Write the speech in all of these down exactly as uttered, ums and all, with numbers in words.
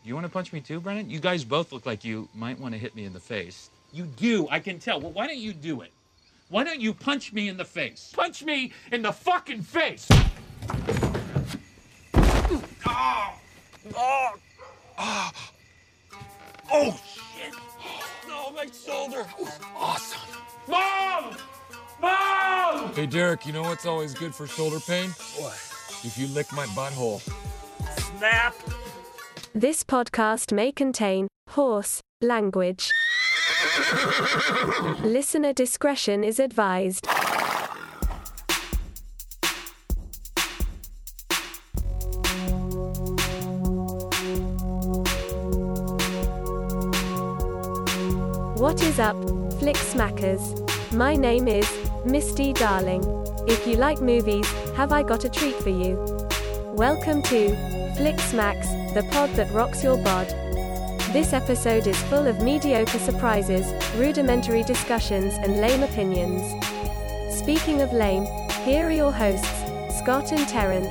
You want to punch me too, Brennan? You guys both look like you might want to hit me in the face. You do, I can tell. Well, why don't you do it? Why don't you punch me in the face? Punch me in the fucking face! Oh! Oh! Oh! Oh, shit! No, my shoulder! Awesome! Mom! Mom! Hey, Derek, you know what's always good for shoulder pain? What? If you lick my butthole. Snap! This podcast may contain horse language. Listener discretion is advised. What is up, Flick Smackers? My name is Misty Darling. If you like movies, have I got a treat for you? Welcome to Flick Smacks, the pod that rocks your bod. This episode is full of mediocre surprises, rudimentary discussions, and lame opinions. Speaking of lame, here are your hosts, Scott and Terrence.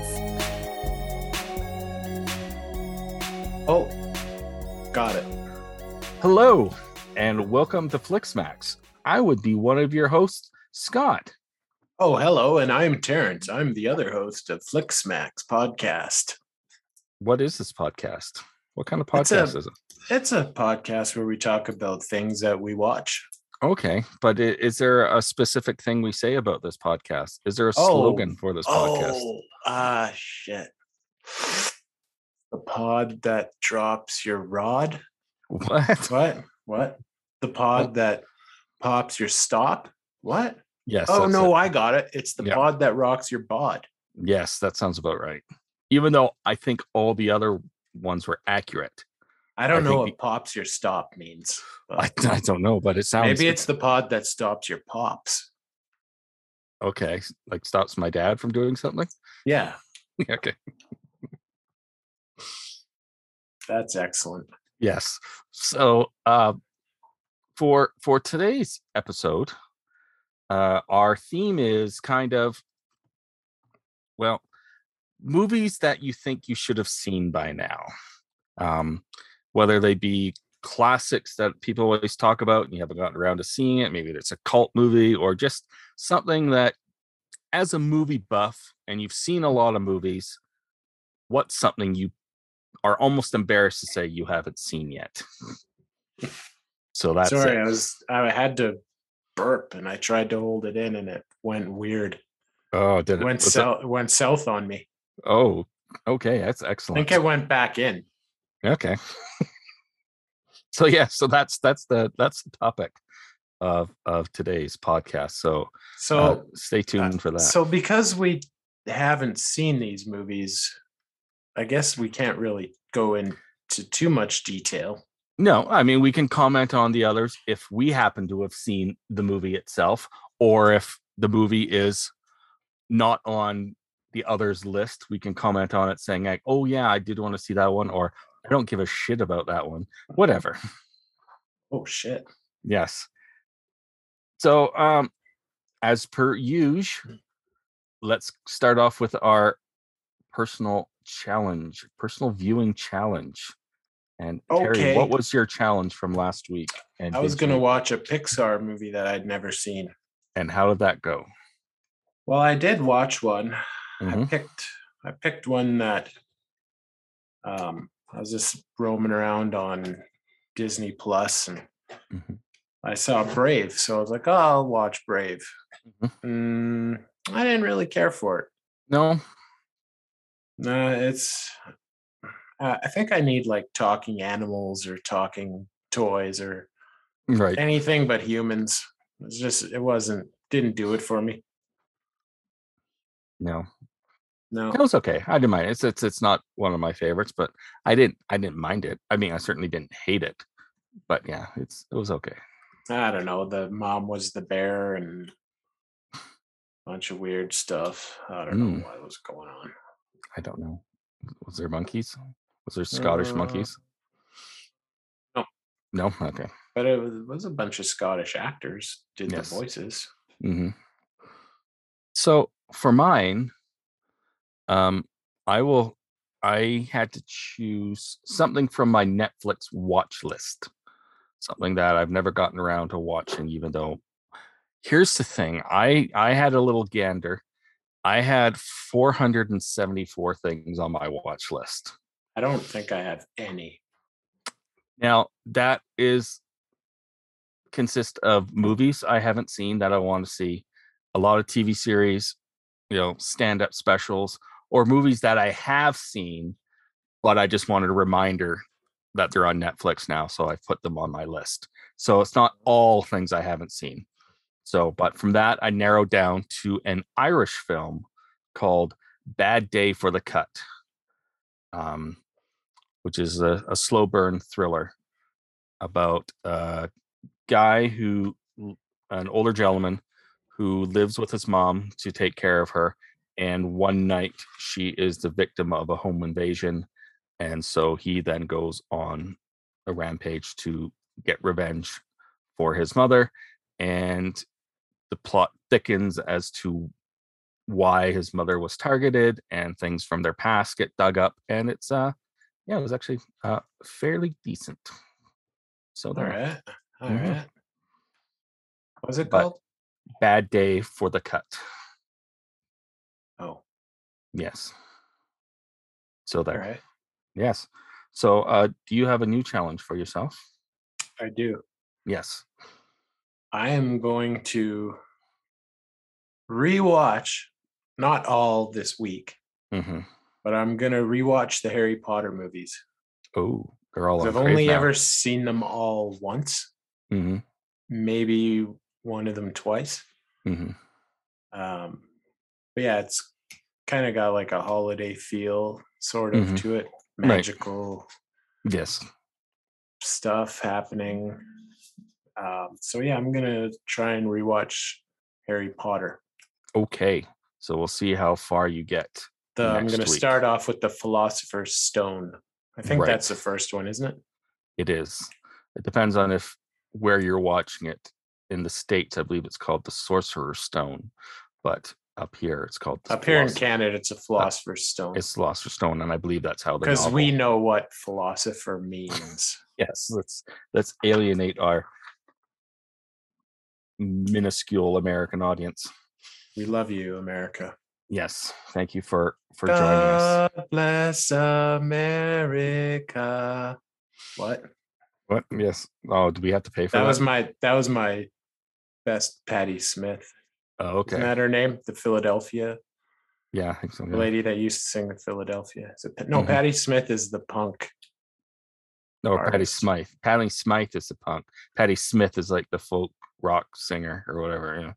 Oh, got it. Hello, and welcome to Flixmax. I would be one of your hosts, Scott. Oh, hello, and I'm Terrence. I'm the other host of Flixmax podcast. What is this podcast? What kind of It's podcast a- is it? It's a podcast where we talk about things that we watch. Okay, but i- is there a specific thing we say about this podcast? Is there a Oh, slogan for this podcast? Oh, ah, shit. The pod that drops your rod. What? What? What? The pod that pops your stop. What? Yes. Oh, that's no, it. I got it. It's the Yeah. pod that rocks your bod. Yes, that sounds about right. Even though I think all the other ones were accurate. I don't I know think what pops your stop means. but I, I don't know, but it sounds maybe it's the pod that stops your pops. okay. Like stops my dad from doing something. Yeah, Okay. that's excellent. Yes. So uh, for for today's episode, uh, our theme is kind of, well, movies that you think you should have seen by now. Um, whether they be classics that people always talk about and you haven't gotten around to seeing it, maybe it's a cult movie or just something that, as a movie buff and you've seen a lot of movies, what's something you are almost embarrassed to say you haven't seen yet? So that's Sorry, it. I was I had to burp and I tried to hold it in and it went weird. Oh, did It it? went was it- south. It went south on me. Oh, okay, that's I excellent. think I went back in. Okay. So yeah, so that's that's the that's the topic of of today's podcast. So So uh, stay tuned for that. So because we haven't seen these movies, I guess we can't really go into too much detail. No, I mean, we can comment on the others if we happen to have seen the movie itself, or if the movie is not on the others list, we can comment on it saying like, oh yeah, I did want to see that one, or I don't give a shit about that one. Whatever. Oh shit. Yes. So um as per usual, let's start off with our personal challenge, personal viewing challenge. And Terry, Okay. what was your challenge from last week? And I was did gonna you- watch a Pixar movie that I'd never seen. And how did that go? Well, I did watch one. I Mhm. picked I picked one that um I was just roaming around on Disney Plus and Mhm. I saw Brave, so I was like, oh, I'll watch Brave. Mhm. Mm, I didn't really care for it. No. No, it's uh, I think I need like talking animals or talking toys or Right. anything but humans. It's just it wasn't didn't do it for me. No. No. It was okay. I didn't mind it. It's it's it's not one of my favorites, but I didn't I didn't mind it. I mean, I certainly didn't hate it. But yeah, it's it was okay. I don't know. The mom was the bear and a bunch of weird stuff. I don't Mm. know what was going on. I don't know. Was there monkeys? Was there Scottish Uh, monkeys? no. No? Okay. But it was, it was a bunch of Scottish actors did Yes. the voices. hmm So for mine, um, I will I had to choose something from my Netflix watch list, something that I've never gotten around to watching, even though here's the thing. I I had a little gander. I had four hundred seventy-four things on my watch list. I don't think I have any. Now, that is consist of movies I haven't seen that I want to see, a lot of T V series, you know, stand-up specials, or movies that I have seen, but I just wanted a reminder that they're on Netflix now, so I put them on my list. So it's not all things I haven't seen. So, but from that, I narrowed down to an Irish film called Bad Day for the Cut, um, which is a, a slow burn thriller about a guy who, an older gentleman who lives with his mom to take care of her. And one night she is the victim of a home invasion. And so he then goes on a rampage to get revenge for his mother. And the plot thickens as to why his mother was targeted, and things from their past get dug up. And it's, uh, yeah, it was actually uh, fairly decent. So All there. right. All Mhm. right. What's it But- called? Bad Day for the Cut. Oh, Yes. So all there. right. Yes. So uh, do you have a new challenge for yourself? I do. Yes. I am going to rewatch, not all this week, Mm-hmm. but I'm going to rewatch the Harry Potter movies. Oh, they're all 'Cause on I've only now. ever seen them all once, Mm-hmm. maybe one of them twice. Mm-hmm. Um, but yeah, it's kind of got like a holiday feel sort of Mhm. to it, Right. magical Yes. stuff happening. Um, so yeah, I'm gonna try and rewatch Harry Potter. Okay. So we'll see how far you get. The, I'm Next gonna week. start off with the Philosopher's Stone. I think Right. that's the first one, isn't it? It is. It depends on if where you're watching it. In the States, I believe it's called the Sorcerer's Stone, but up here it's called the Up here in Philosopher- Canada, it's a Philosopher's Stone It's Philosopher's Stone, and I believe that's how the because novel. we know what philosopher means. Yes, let's let's alienate our minuscule American audience. We love you, America. Yes, thank you for for joining us. God bless America. What? What? Yes. Oh, do we have to pay for That that? was my that was my best Patti Smith. Oh, okay. Isn't that her name? The Philadelphia Yeah, I think so. the Yeah. lady that used to sing the Philadelphia. Is it, Pa- no, Mhm. Patti Smith is the punk. No, Patty artist. Smythe. Patty Smythe is the punk. Patty Smith is like the folk rock singer or whatever. Yeah.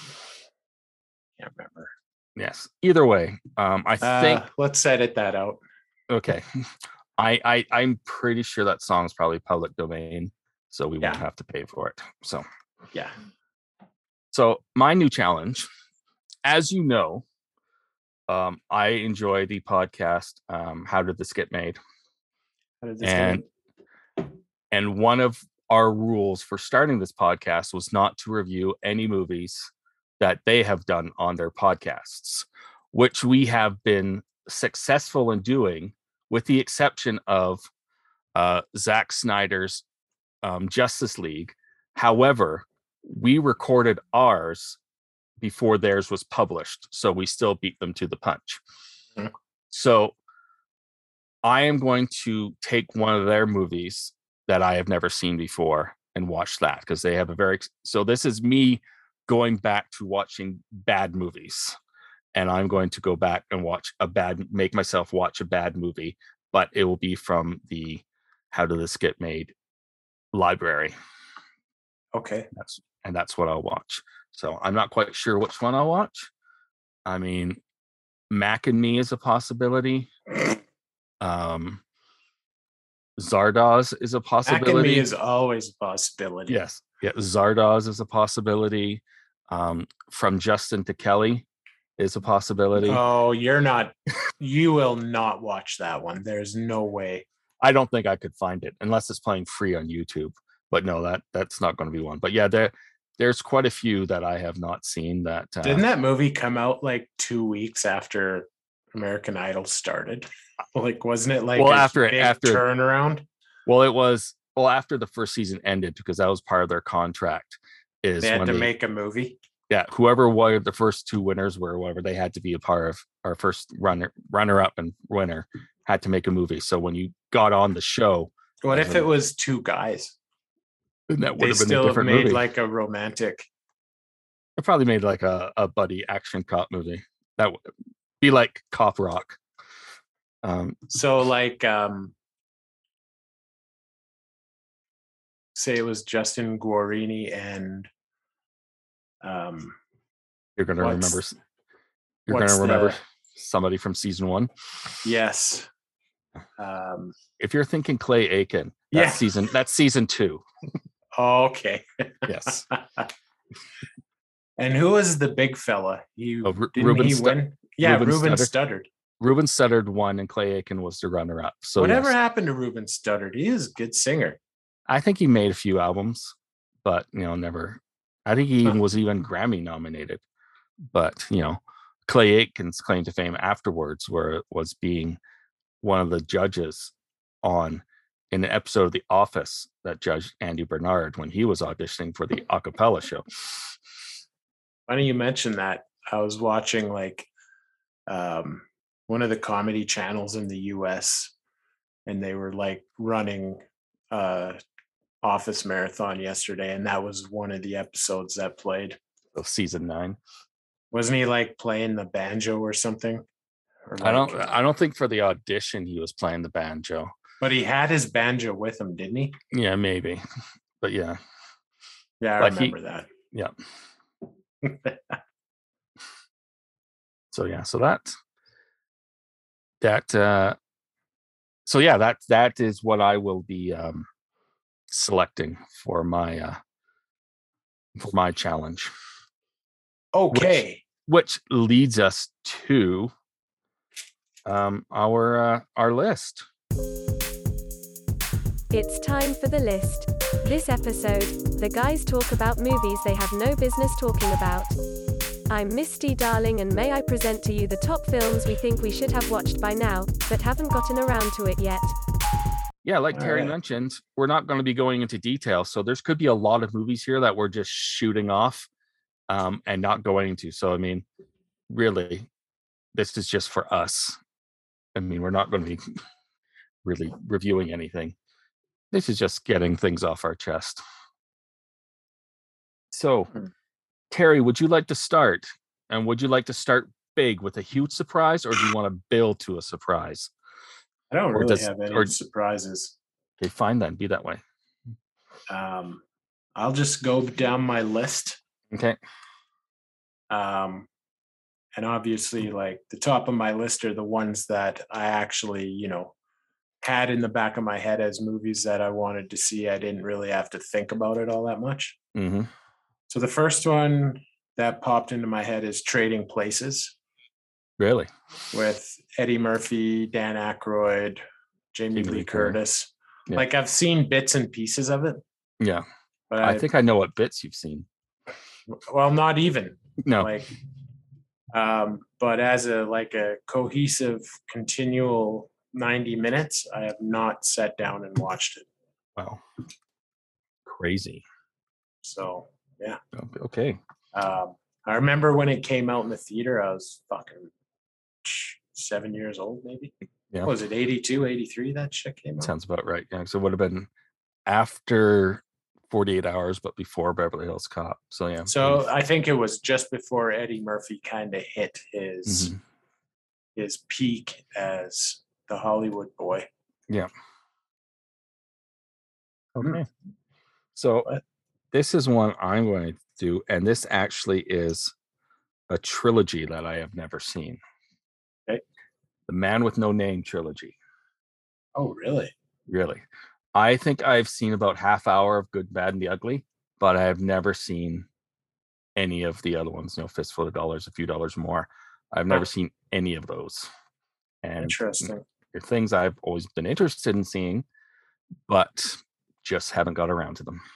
Can't remember. Yes. Either way, um, I think Uh, let's edit that out. okay. I, I I'm pretty sure that song's probably public domain, so we won't Yeah. have to pay for it. So Yeah. so my new challenge, as you know, um, I enjoy the podcast. Um, How Did This Get Made? How did this And get- and one of our rules for starting this podcast was not to review any movies that they have done on their podcasts, which we have been successful in doing, with the exception of uh, Zack Snyder's um, Justice League. However, we recorded ours before theirs was published, so we still beat them to the punch. Mhm. So I am going to take one of their movies that I have never seen before and watch that, because they have a very so this is me going back to watching bad movies, and I'm going to go back and watch a bad make myself watch a bad movie, but it will be from the How Did This Get Made library. Okay. That's and that's what I'll watch. So I'm not quite sure which one I'll watch. I mean, Mac and Me is a possibility. Um, Zardoz is a Back in possibility. me is always a possibility. Yes, yeah. Zardoz is a possibility. Um, From Justin to Kelly is a possibility. Oh, you're not. You will not watch that one. There's no way. I don't think I could find it unless it's playing free on YouTube. But no, that that's not going to be one. But yeah, there there's quite a few that I have not seen. That uh, Didn't that movie come out like two weeks after American Idol started? Like, wasn't it like Well, a after it- big after- turnaround? Well, it was well after the first season ended because that was part of their contract. Is They had when to they, make a movie. yeah, whoever were the first two winners were whoever they had to be a part of. Our first runner, runner up, and winner had to make a movie. So when you got on the show, What As if in- it was two guys? then that would They have been a still different made movie. like a romantic. It probably made like a, a buddy action cop movie. That would be like Cop Rock. Um, So like, um, say it was Justin Guarini and um, you're gonna What's- remember. s- You're what's gonna remember the- somebody from season one. yes. Um, If you're thinking Clay Aiken, Yeah. that's season. That's season two. oh, okay. Yes. And who was the big fella? He Oh, Ru- didn't Ruben he Stu- win? Yeah, Ruben Ruben, Studdard. Studdard. Ruben Studdard won, and Clay Aiken was the runner-up. So Whatever yes. happened to Ruben Studdard? He is a good singer. I think he made a few albums, but you know, never. I think he even was even Grammy nominated. But you know, Clay Aiken's claim to fame afterwards were was being one of the judges on in an episode of The Office that judged Andy Bernard when he was auditioning for the a cappella show. Funny you mentioned that. I was watching like um, one of the comedy channels in the U S, and they were like running uh Office marathon yesterday, and that was one of the episodes that played. Of season nine. Wasn't he like playing the banjo or something? Or I don't. like- I don't think for the audition he was playing the banjo. But he had his banjo with him, didn't he? Yeah, maybe. But yeah, Yeah, I Like he- remember that. yeah. So yeah, so that that uh so yeah, that that is what I will be um selecting for my uh for my challenge, Okay. which leads us to um our uh, our list. It's time for the list. This episode, the guys talk about movies they have no business talking about. I'm Misty Darling, and may I present to you the top films we think we should have watched by now, but haven't gotten around to it yet. Yeah, like All Terry right. mentioned, we're not going to be going into detail. So there's could be a lot of movies here that we're just shooting off um, and not going into. So, I mean, really, this is just for us. I mean, we're not going to be really reviewing anything. This is just getting things off our chest. So, Hmm. Terry, would you like to start? And would you like to start big with a huge surprise, or do you want to build to a surprise? I don't Or really does- have any or- surprises. Okay, fine then. Be that way. Um, I'll just go down my list. Okay. Um, and obviously, like the top of my list are the ones that I actually, you know, had in the back of my head as movies that I wanted to see. I didn't really have to think about it all that much. Mm-hmm. So the first one that popped into my head is Trading Places Really? with Eddie Murphy, Dan Aykroyd, Jamie Jamie Lee Lee Curtis. Curtis. Yeah. Like I've seen bits and pieces of it, Yeah. but I I, think I know what bits you've seen. well, not even. No. Like um but as a like a cohesive continual ninety minutes, I have not sat down and watched it. Wow. Crazy. So O- Okay. um I remember when it came out in the theater, I was fucking seven years old, maybe. Yeah. What was it eighty-two, eighty-three that shit came out? Sounds about right. Yeah. So it would have been after forty-eight hours, but before Beverly Hills Cop. So yeah. So I think it was just before Eddie Murphy kind of hit his Mhm. his peak as the Hollywood boy. Okay. So What? this is one I'm going to do, and this actually is a trilogy that I have never seen. Okay. The Man with No Name trilogy. Oh, really? Really. I think I've seen about half hour of Good, Bad, and the Ugly, but I have never seen any of the other ones. You know, Fistful of Dollars, A Few Dollars More. I've never Huh. seen any of those. And Interesting. they're things I've always been interested in seeing, but just haven't got around to them.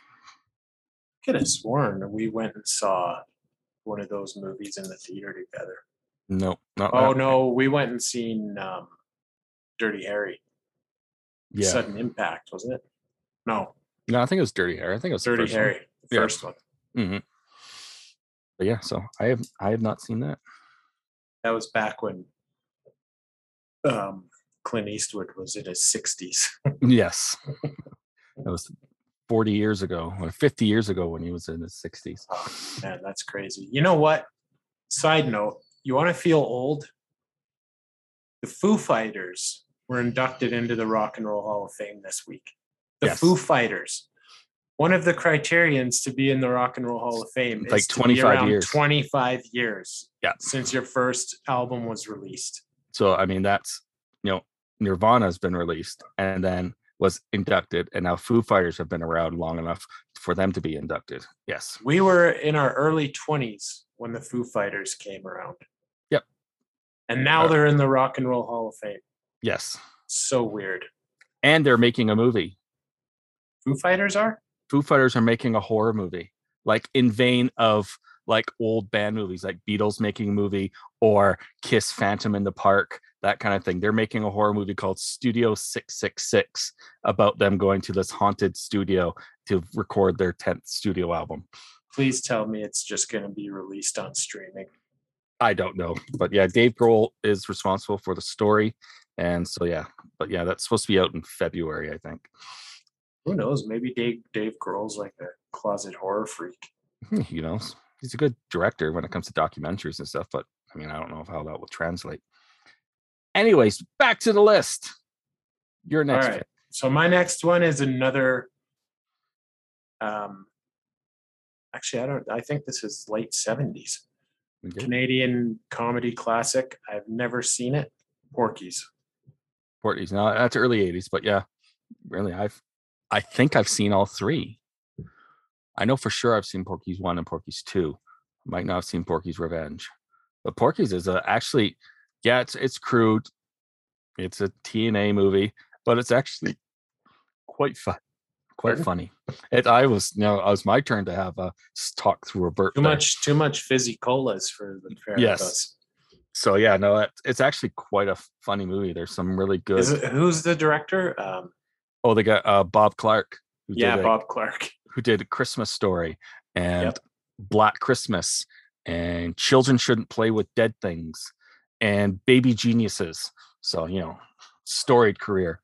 Could have sworn we went and saw one of those movies in the theater together. No, not Oh that. no, we went and seen um, Dirty Harry. Yeah. Sudden Impact, wasn't it? No, No, I think it was Dirty Harry. I think it was the Dirty first one. Harry, the Yeah. first one. Mm-hmm. But yeah, so I have I have not seen that. That was back when um, Clint Eastwood was in his sixties. Yes. That was forty years ago or fifty years ago when he was in his sixties. Oh, man, that's crazy. You know what? Side note, you want to feel old? The Foo Fighters were inducted into the Rock and Roll Hall of Fame this week. The Yes. Foo Fighters. One of the criterions to be in the Rock and Roll Hall of Fame Like is to be twenty-five around years. twenty-five years Yeah. since your first album was released. So I mean that's you know Nirvana's been released and then was inducted, and now Foo Fighters have been around long enough for them to be inducted. Yes. We were in our early twenties when the Foo Fighters came around. Yep. And now Uh, they're in the Rock and Roll Hall of Fame. Yes. So weird. And they're making a movie. Foo Fighters are? Foo Fighters are making a horror movie, like in vein of like old band movies, like Beatles making a movie or Kiss Phantom in the Park, that kind of thing. They're making a horror movie called Studio six six six about them going to this haunted studio to record their tenth studio album. Please tell me it's just going to be released on streaming. I don't know, but yeah, Dave Grohl is responsible for the story, and so yeah, but yeah, that's supposed to be out in February, I think. Who knows? Maybe Dave Dave Grohl's like a closet horror freak. You know, he's a good director when it comes to documentaries and stuff, but I mean, I don't know how that will translate. Anyways, back to the list. Your next All right. pick. So my next one is another. Um, actually, I don't. I think this is late seventies. Okay. Canadian comedy classic. I've never seen it. Porky's. Porky's. No, that's early eighties, but yeah, really, I've, I think I've seen all three. I know for sure I've seen Porky's one and Porky's two. Might not have seen Porky's Revenge, but Porky's is a, actually, yeah, it's it's crude. It's a T N A movie, but it's actually quite fun, quite Pardon? funny. It. I was, you know, it was my turn to have a talk through a Bert. Too there. much. Too much fizzy colas for the pair Yes. of us. So yeah, no, it, it's actually quite a funny movie. There's some really good. Is it, who's the director? Um, Oh, they got uh, Bob Clark. Who yeah, did a- Bob Clark. who did A Christmas Story and Yep. Black Christmas and Children Shouldn't Play with Dead Things and Baby Geniuses. So, you know, storied career.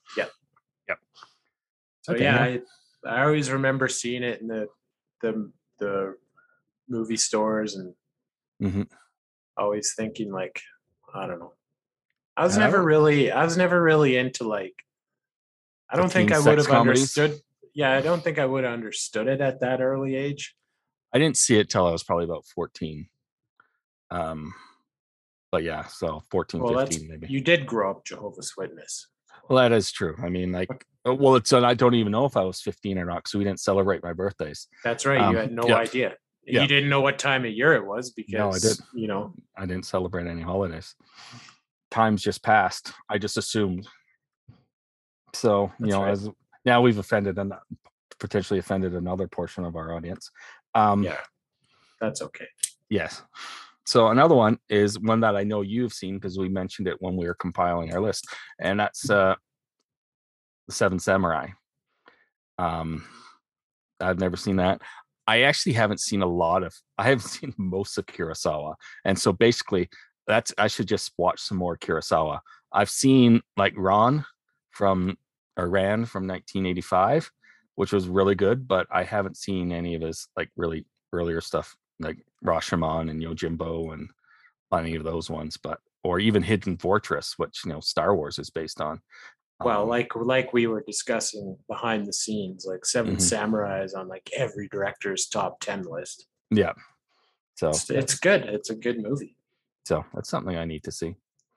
So Okay, yeah, yeah. I, I always remember seeing it in the the the movie stores and Mhm. always thinking like, I don't know. I was Yeah, I never don't- really I was never really into like I don't think teen I would sex have comedies? understood. Yeah, I don't think I would have understood it at that early age. I didn't see it till I was probably about fourteen. Um, but yeah, so fourteen, Well, that's fifteen maybe. you did grow up Jehovah's Witness. Well, that is true. I mean, like, uh, well, it's, and I don't even know if I was fifteen or not because we didn't celebrate my birthdays. That's right. Um, you had no yeah. idea. Yeah. You didn't know what time of year it was because didn't. you know. I didn't celebrate any holidays. Times just passed. I just assumed. So, you That's know, right. as now we've offended and potentially offended another portion of our audience. Um, Yeah, that's okay. Yes. So another one is one that I know you've seen because we mentioned it when we were compiling our list, and that's uh, The Seven Samurai. Um, I've never seen that. I actually haven't seen a lot of. I haven't seen most of Kurosawa, and so basically, that's I should just watch some more Kurosawa. I've seen like Ran from Iran from nineteen eighty-five, which was really good, but I haven't seen any of his like really earlier stuff like Rashomon and Yojimbo and any of those ones, but or even Hidden Fortress, which you know Star Wars is based on. Well, Um, like like we were discussing behind the scenes, like Seven Mhm. Samurai is on like every director's top ten list. yeah. So It's, it's good. It's a good movie. so that's something I need to see.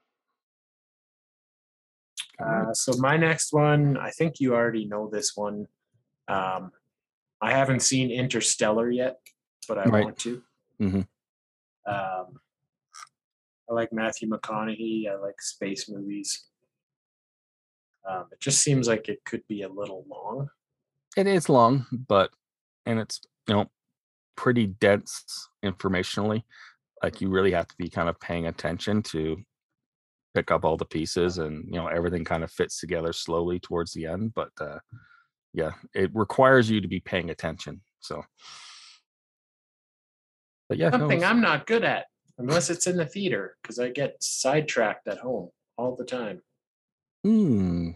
Uh, so my next one, I think you already know this one. Um, I haven't seen Interstellar yet, but I Right. want to. Mhm. Um, I like Matthew McConaughey. I like space movies. Um, it just seems like it could be a little long. It is long, but and it's you know pretty dense informationally. like you really have to be kind of paying attention to pick up all the pieces, and you know everything kind of fits together slowly towards the end. But uh, yeah, it requires you to be paying attention. So, but yeah, no, Something it's- I'm not good at unless it's in the theater because I get sidetracked at home all the time. Hmm.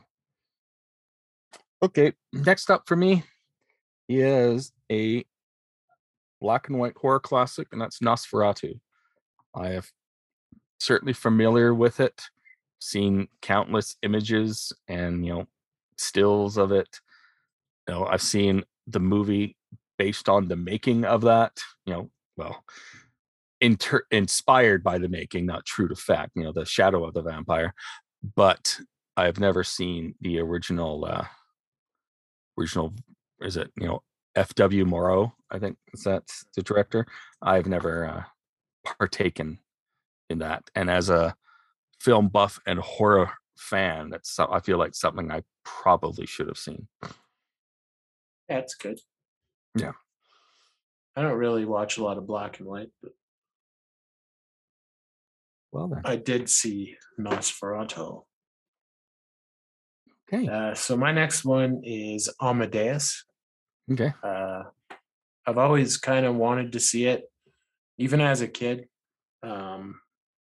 Okay, next up for me is a black and white horror classic, and that's Nosferatu. I have certainly familiar with it, seen countless images and you know stills of it. You know, I've seen the movie based on the making of that. You know, well, inter- inspired by the making, not true to fact. You know, the Shadow of the Vampire, but I've never seen the original. Uh, original is it you know F W Moreau, I think that's the director. I've never uh, partaken in that, and as a film buff and horror fan, that's so- I feel like something I probably should have seen. Yeah, it's good. Yeah. I don't really watch a lot of black and white, but Well then, I did see Nosferatu. okay, Uh, so my next one is Amadeus. okay, Uh, I've always kind of wanted to see it, even as a kid. Um,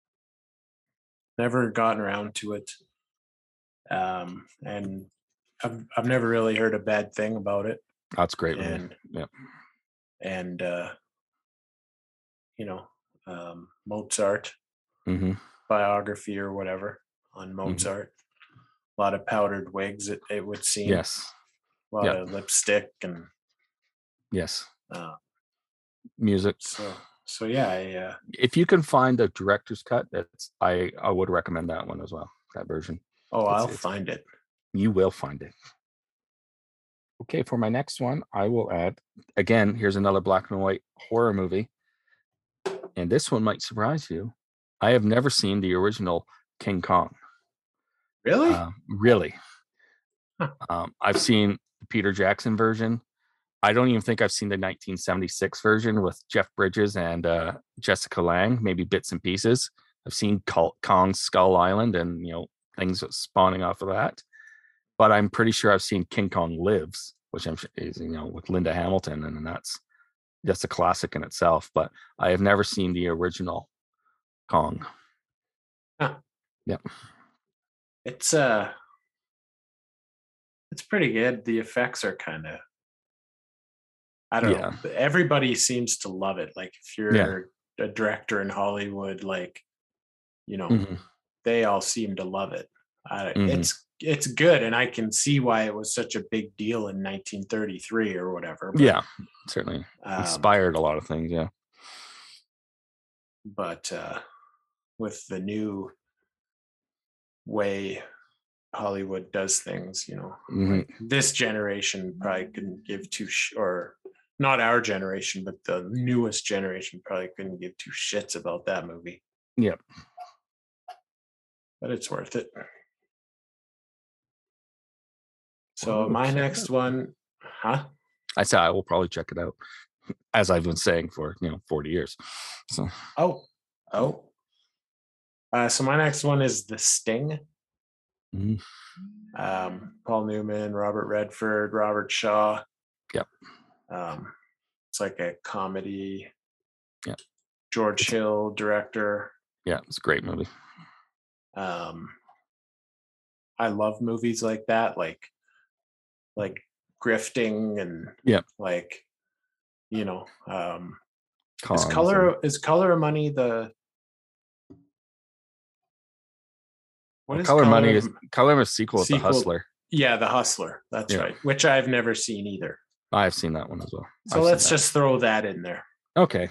never gotten around to it, um, and I've I've never really heard a bad thing about it. that's great. movie. And Yeah, and uh, you know um, Mozart hmm biography or whatever on Mozart. A lot of powdered wigs, it, it would seem. yes, A lot yeah. of lipstick and yes, uh, music. so so yeah. I, uh, If you can find the director's cut, that's I I would recommend that one as well. That version, oh, It's- I'll it's- find it. you will find it. Okay, for my next one, I will add again. Here's another black and white horror movie, and this one might surprise you. I have never seen the original King Kong. Really? Um, really. Huh. Um, I've seen the Peter Jackson version. I don't even think I've seen the nineteen seventy-six version with Jeff Bridges and uh, Jessica Lange, maybe bits and pieces. I've seen Col- Kong Skull Island and, you know, things spawning off of that. But I'm pretty sure I've seen King Kong Lives, which I'm, is, you know, with Linda Hamilton. And that's just a classic in itself. But I have never seen the original Kong. Huh. Yep. It's uh it's pretty good. The effects are kind of I don't Yeah. know. Everybody seems to love it. Like if you're a director in Hollywood, like you know, Mhm. they all seem to love it. I, Mhm. It's it's good, and I can see why it was such a big deal in nineteen thirty-three or whatever. But, Yeah, certainly um, inspired a lot of things. Yeah. but uh, with the new way Hollywood does things, you know, Mhm. like this generation probably couldn't give two sh- or not our generation, but the newest generation probably couldn't give two shits about that movie. Yep. But it's worth it. Well, So we'll my check it next out. one, huh? I said I will probably check it out, as I've been saying for you know forty years. So Oh, oh. Uh, so my next one is The Sting. Mhm. Um, Paul Newman, Robert Redford, Robert Shaw. Yep. Um, it's like a comedy. Yep. George Hill, director. yeah, it's a great movie. Um, I love movies like that, like like grifting and Yep. like you know, um, is Cons color is Color of Money the what and- is Color Money is of- Color of a sequel of The Sequel- Hustler. Yeah, The Hustler. That's Yeah. right. Which I've never seen either. I've seen that one as well. So I've seen let's that. just throw that in there. Okay.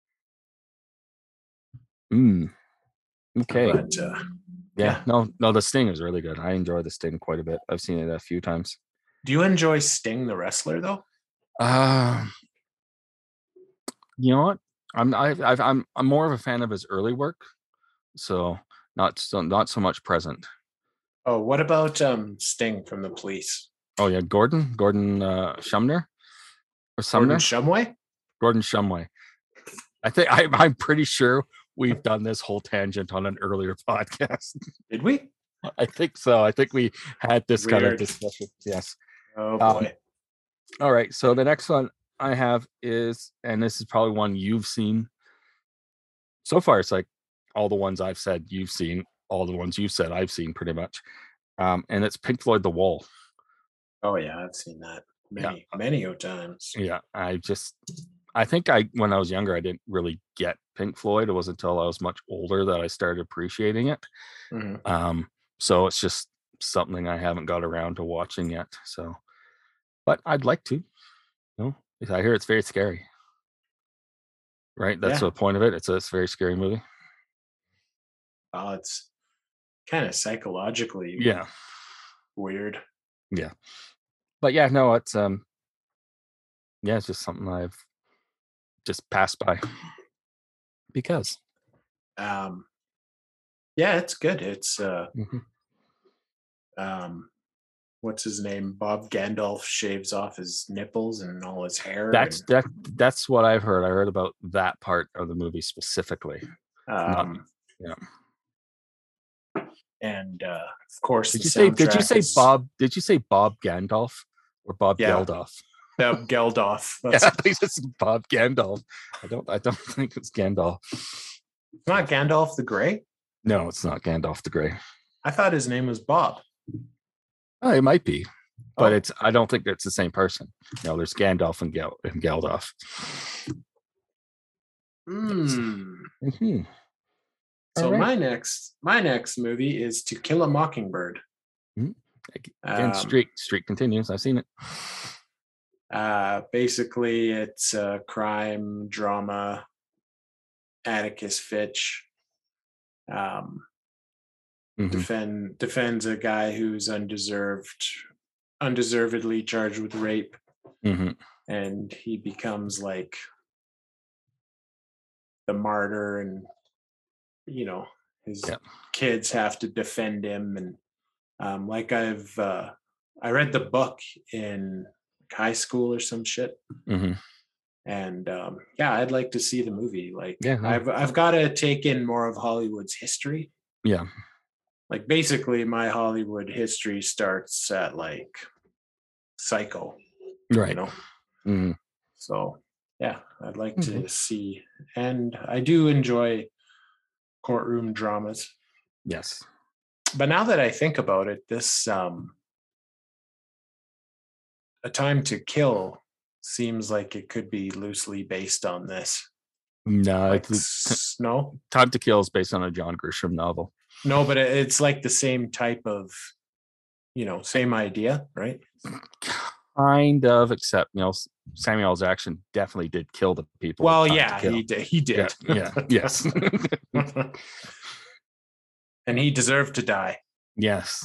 Mm. Okay. But uh, yeah. yeah. No, no, The Sting is really good. I enjoy The Sting quite a bit. I've seen it a few times. do you enjoy Sting the wrestler though? Uh, you know what? I'm I've, I've, I'm I'm more of a fan of his early work, so not so not so much present. Oh, what about um Sting from The Police? Oh yeah, Gordon Gordon uh, Shumner or Gordon Sumner Shumway? Gordon Shumway. I think I, I'm pretty sure we've done this whole tangent on an earlier podcast. Did we? I think so. I think we had this kind of Weird. discussion. Yes. Oh Um, boy. All right. So the next one I have is, and this is probably one you've seen. So far, it's like all the ones I've said you've seen, all the ones you've said I've seen pretty much. Um, and it's Pink Floyd The Wall. Oh yeah, I've seen that many, many o times. Yeah. I just, I think I, when I was younger, I didn't really get Pink Floyd. It wasn't until I was much older that I started appreciating it. Mhm. Um, so it's just something I haven't got around to watching yet. So, but I'd like to. You know, I hear it's very scary. Right? That's Yeah. the point of it. It's a, it's a very scary movie. Oh, it's kind of psychologically Yeah. weird. Yeah. But yeah, no, it's um yeah, it's just something I've just passed by. Because Um, yeah, it's good. It's uh, Mhm. um, what's his name? Bob Gandalf shaves off his nipples and all his hair. that's that that's what I've heard. I heard about that part of the movie specifically. and, not- um, yeah. And uh, of course, Did the you say did you soundtrack say is Bob did you say Bob Gandalf or Bob Yeah. Geldof? Bob Geldof? Yeah, That's I think it's Bob Gandalf. I don't I don't think it's Gandalf. it's not Gandalf the Grey. No, it's not Gandalf the Grey. I thought his name was Bob. Oh, it might be, but Oh. it's I don't think it's the same person. No, there's Gandalf and Gel and Geldof. Hmm. Mhm. So All right. my next my next movie is To Kill a Mockingbird. Again, Um, streak streak continues. I've seen it. Uh, basically, it's a crime drama. Atticus Fitch um, Mhm. defend defends a guy who's undeserved, undeservedly charged with rape, Mhm. and he becomes like the martyr, and you know his Yeah. kids have to defend him. And um, like I've uh, I read the book in high school or some shit. Mhm. And um, yeah, I'd like to see the movie. Like, Yeah, no. I've I've got to take in more of Hollywood's history. Yeah. Like, basically, my Hollywood history starts at like Psycho, Right. you know. Mhm. So yeah, I'd like Mhm. to see, and I do enjoy courtroom dramas. Yes. But now that I think about it, this um, A Time to Kill seems like it could be loosely based on this. No, Like, it's, s- no, Time to Kill is based on a John Grisham novel. no, but it- it's like the same type of, you know, same idea, right? Kind of, except you know, S- Samuel L. Jackson definitely did kill the people. with Well, Time to yeah, Kill. he did. He yeah, did. yeah, yes, And he deserved to die. yes.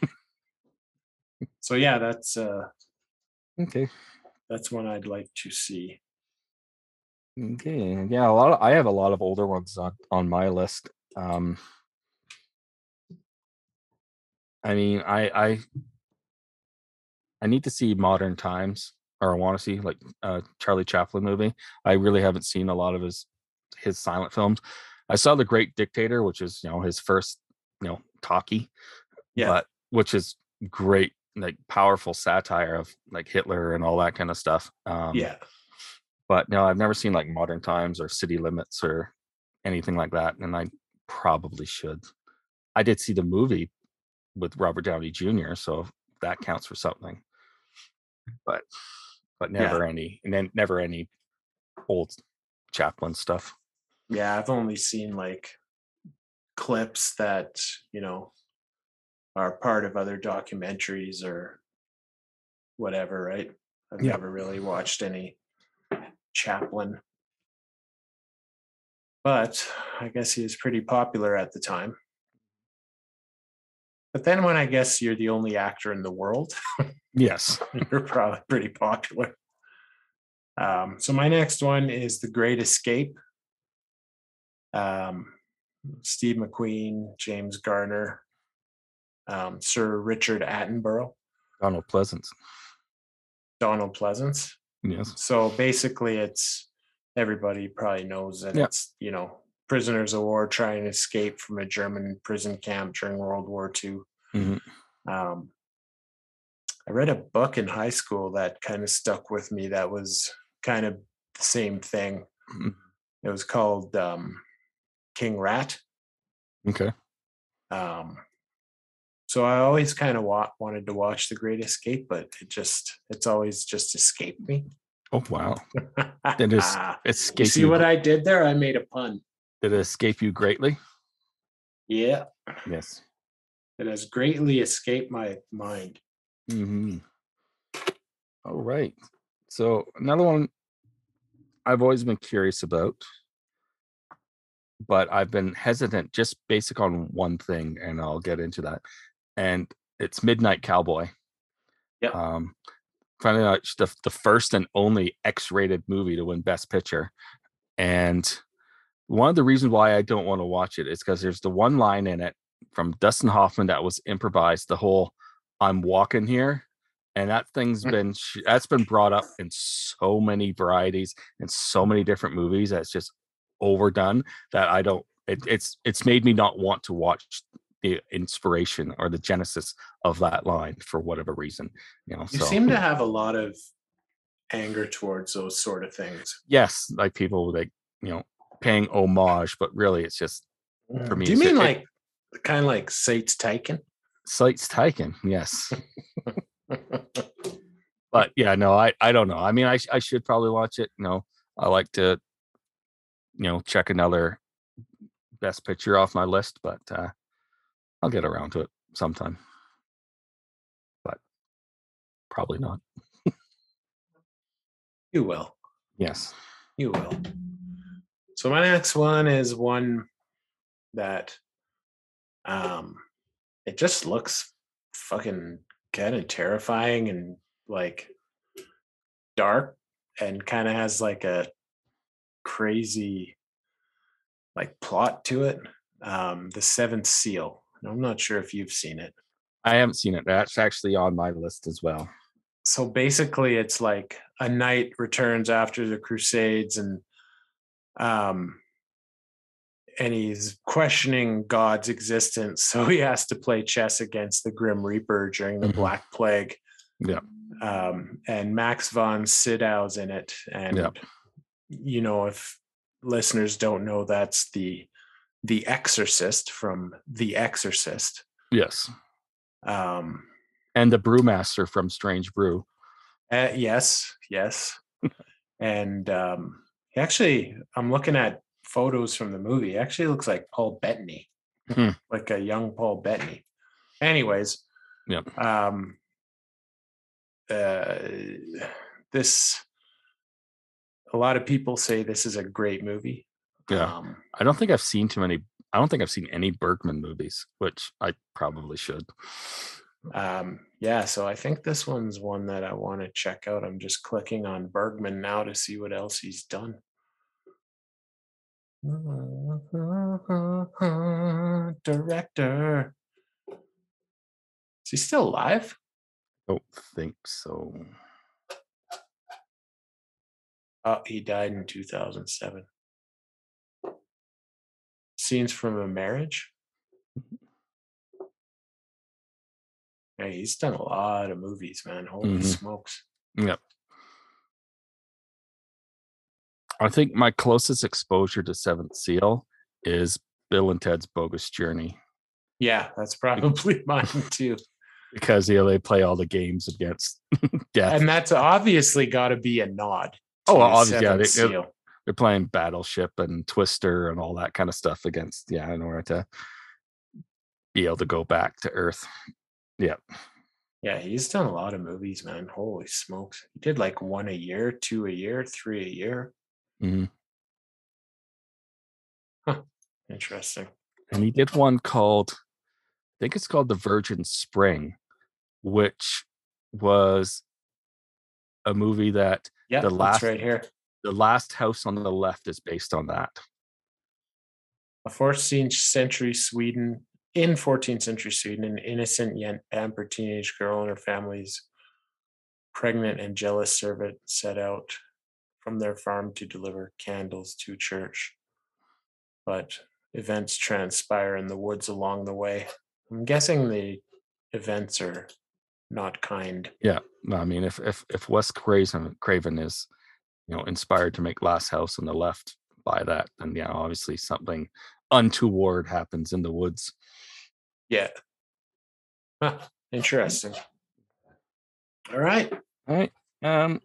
So yeah, that's uh Okay. that's one I'd like to see. Okay. Yeah, a lot of I have a lot of older ones on, on my list. Um I mean, I I I need to see Modern Times, or I want to see like a Charlie Chaplin movie. I really haven't seen a lot of his his silent films. I saw The Great Dictator, which is, you know, his first, you know, talkie. Yeah. But which is great, like powerful satire of like Hitler and all that kind of stuff. Um Yeah. But no, I've never seen like Modern Times or City Limits or anything like that, and I probably should. I did see the movie with Robert Downey Junior, so that counts for something. But but never any, and then never any old Chaplin stuff. Yeah, I've only seen like clips that, you know, are part of other documentaries or whatever, right? I've Yeah. never really watched any Chaplin. But I guess he was pretty popular at the time. But then when I guess you're the only actor in the world, Yes. you're probably pretty popular. Um, so my next one is The Great Escape. Um, Steve McQueen, James Garner, um, Sir Richard Attenborough, Donald Pleasance. Donald Pleasance. Yes. So basically, it's everybody probably knows that Yeah. it's, you know, prisoners of war trying to escape from a German prison camp during World War Two. Mhm. Um, I read a book in high school that kind of stuck with me. That was kind of the same thing. Mhm. It was called um, King Rat. Okay. Um, so I always kind of wa- wanted to watch The Great Escape, but it just it's always just escaped me. Oh wow. Did it es- you escape see you? what I did there? I made a pun. Did it escape you greatly? Yeah, Yes. it has greatly escaped my mind. Mm-hmm. All right. So another one I've always been curious about, but I've been hesitant just basic on one thing, and I'll get into that. And it's Midnight Cowboy. Yep. Um, finding out it's the, the first and only X-rated movie to win Best Picture. And one of the reasons why I don't want to watch it is because there's the one line in it from Dustin Hoffman that was improvised, the whole "I'm walking here." And that thing's been that's been brought up in so many varieties and so many different movies that's just overdone that I don't it, it's it's made me not want to watch the inspiration or the genesis of that line for whatever reason. You know, You so seem to have a lot of anger towards those sort of things. yes, like people like, you know, paying homage, but really it's just for me. Do you it's mean just- like kind of like Sate's Taken? Sight's taken, yes. But yeah, no, I, I don't know. I mean, I, I should probably watch it. No, I like to, you know, check another Best Picture off my list, but uh, I'll get around to it sometime. But probably not. You will. Yes. You will. So my next one is one that um it just looks fucking kind of terrifying and like dark and kind of has like a crazy like plot to it. Um The Seventh Seal. And I'm not sure if you've seen it. I haven't seen it. That's actually on my list as well. So basically it's like a knight returns after the Crusades and um and he's questioning God's existence, so he has to play chess against the Grim Reaper during the Mhm. Black Plague. Yeah. Um, and Max von Sydow's in it, and Yeah. you know, if listeners don't know, that's the the Exorcist from The Exorcist. Yes. Um, And the brewmaster from Strange Brew. uh, yes, yes, and um, he actually, I'm looking at photos from the movie. He actually looks like Paul Bettany, Hmm. like a young Paul Bettany. Anyways, Yeah. um, uh, this, a lot of people say this is a great movie. Yeah. Um, I don't think I've seen too many. I don't think I've seen any Bergman movies, which I probably should. um, yeah, so I think this one's one that I want to check out. I'm just clicking on Bergman now to see what else he's done. Director. Is he still alive? Don't think so. Oh, he died in two thousand seven. Scenes from a Marriage. Hey, he's done a lot of movies, man. Holy Mhm. smokes. Yep. I think my closest exposure to Seventh Seal is Bill and Ted's Bogus Journey, Yeah, that's probably mine too. because, you know, they play all the games against death. And that's obviously got to be a nod. Oh, to well, obviously, yeah, Seventh they- they- Seal. They're playing Battleship and Twister and all that kind of stuff against, yeah, in order to be able to go back to Earth. Yeah. Yeah, he's done a lot of movies, man. Holy smokes. He did like one a year, two a year, three a year. Mhm. Interesting. And he did one called, I think it's called The Virgin Spring, which was a movie that Yeah, the that's last right here. the last house on the left is based on that. A fourteenth century Sweden, in fourteenth century Sweden, an innocent yet pampered teenage girl and her family's pregnant and jealous servant set out from their farm to deliver candles to church. but events transpire in the woods along the way. I'm guessing the events are not kind. Yeah, no, I mean, if if if Wes Craven Craven is, you know, inspired to make Last House on the Left by that, then yeah, obviously something untoward happens in the woods. Yeah. Huh, interesting. All right. All right. Um,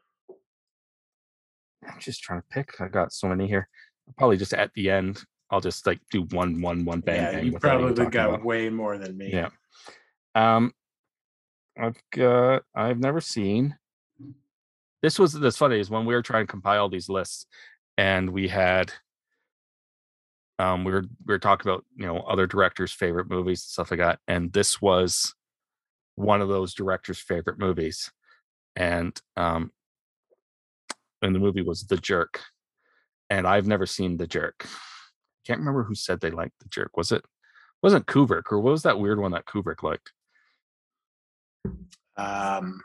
I'm just trying to pick. I got so many here. Probably just at the end, I'll just like do one, one, one bang Yeah, bang. you without even probably talking got about- way more than me. Yeah. Um, I've got. I've never seen. This was that's funny is when we were trying to compile these lists, and we had. Um, we were we were talking about you know other directors' favorite movies and stuff like that, and this was one of those directors' favorite movies, and um, and the movie was The Jerk, and I've never seen The Jerk. Can't remember who said they liked The Jerk. Was it wasn't Kubrick, or what was that weird one that Kubrick liked? Um,